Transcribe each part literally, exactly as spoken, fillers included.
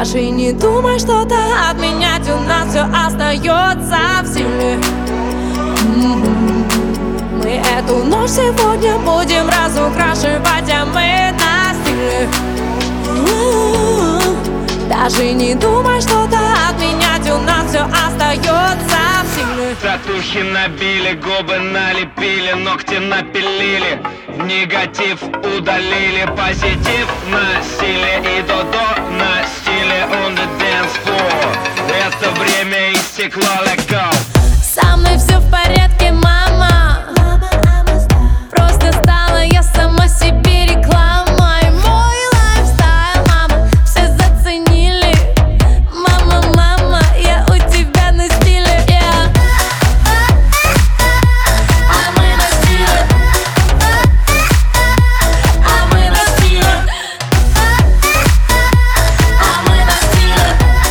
Даже не думай что-то отменять, у нас все остается в силе. Мы эту ночь сегодня будем разукрашивать, а мы на стиле. Даже не думай что-то отменять, у нас все остается в силе. Татухи набили, губы налепили, ногти напилили, негатив удалили, позитив на стиле и до-до на стиле on the dance floor. Это время истекло, let go. Со мной все в порядке, мама. Просто стала я сама себе рекламой. Мой лайфстайл, мама, все заценили. Мама, мама, я у тебя на стиле, yeah. А мы на стиле. А мы на стиле. А мы на стиле.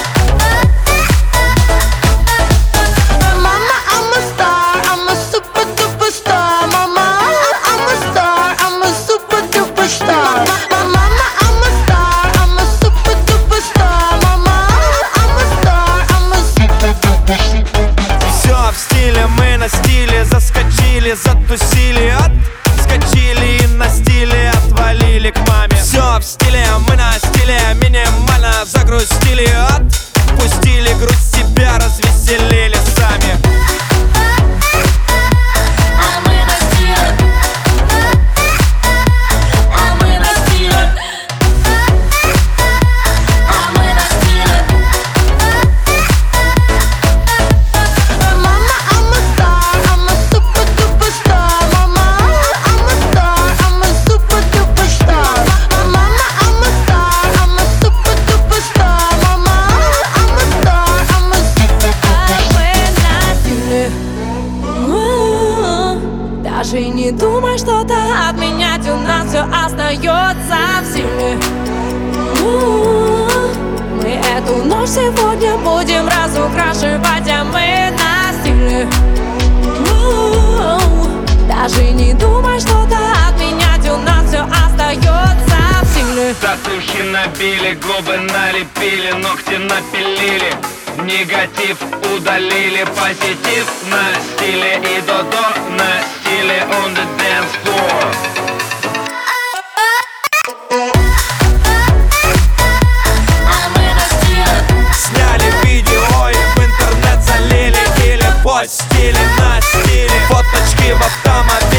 Mama, I'm a star, I'm a super duper star. Mama, I'm a star, I'm a super duper star. Mama, I'm a star, I'm a super duper star. Mama, I'm a star, I'm a super duper star. Все в стиле, мы на стиле, заскочили, затусили, отскочили и на стиле отвалили к маме. Все в стиле, мы на стиле, минимально загрустили, отпустили грусть, себя развеселили сами. А мы на стиле. А мы на стиле. А мы на стиле. Mama, I'm a star, I'm a super duper star. Mama, I'm a star, I'm a super duper star. Mama, I'm a star, I'm a super duper star. Mama, I'm a star, I'm a super duper star. Даже не думай что-то отменять, у нас все остается в силе. Мы эту ночь сегодня будем разукрашивать, а мы на стиле. Даже не думай что-то отменять, у нас все остается в силе. Татухи набили, губы налепили, ногти напилили, негатив удалили, позитив на стиле и до-до на стиле on the dance floor. А мы на стиле. Сняли видео и в интернет залили или постили на стиле. Фоточки в автомобиле.